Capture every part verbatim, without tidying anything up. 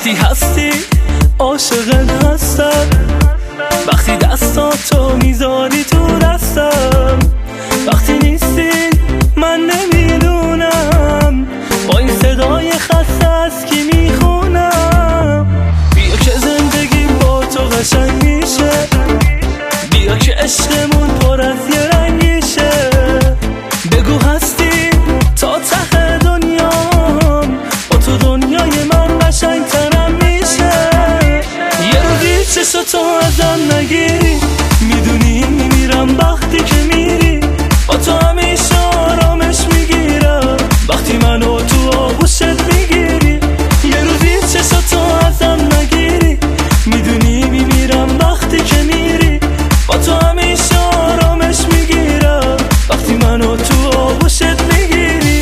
وقتی هستی عاشقت هستم، وقتی دستاتو میذاری تو دستم، وقتی نیستی من نمیدونم با این صدای خسته از کی میخونم. بیا که زندگی با تو قشنگ میشه، بیا که عشقمون پر از یه رنگیشه. بگو هستی تا ته دنیام، با تو دنیای من قشنگ ترم میشه. یه روزی چشاتو ازم نگیری، میدونی میمیرم وقتی که میری. با تو همیشه آرامش میگیرم وقتی منو تو آغوشت میگیری. یه روزی چشاتو ازم نگیری، میدونی میمیرم وقتی که میری. با تو همیشه آرامش میگیرم وقتی منو تو آغوشت میگیری.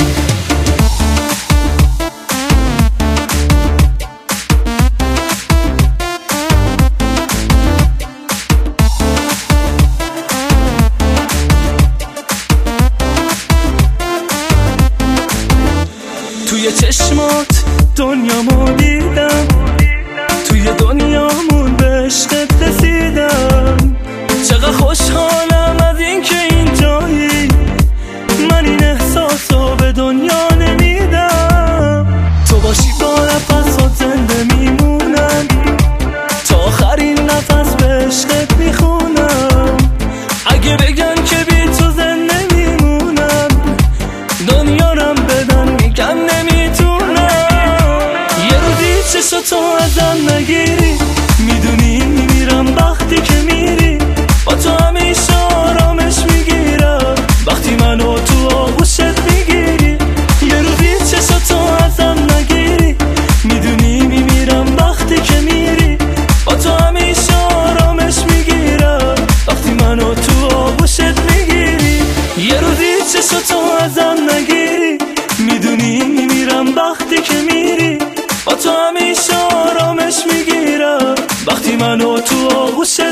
توی چشمات دنیامو دیدم، توی دنیامون به عشقت رسیدم. چقدر خوشحالم از این که اینجایی، من این احساسو به دنیا نمیدم. تو باشی با نفسات زنده میمونم، تا آخرین نفس به عشقت میخونم. اگه بگن که بی تو زنده میمونم، دنیارم بدن میگم نمیتونم. یه روزی چشاتو ازم نگیری، میدونی میمیرم وقتی که میری. با تو همیشه آرامش میگیرم وقتی منو تو آغوشت میگیری. یه روزی چشاتو ازم نگیری، میدونی میمیرم وقتی که میری. با تو همیشه آرامش میگیرم وقتی منو تو آغوشت میگیری. یه روزی چشاتو ازم نگیری، میدونی میمیرم وقتی که میری. با تو همیشه آرامش میگیرم وقتی منو تو آغوشت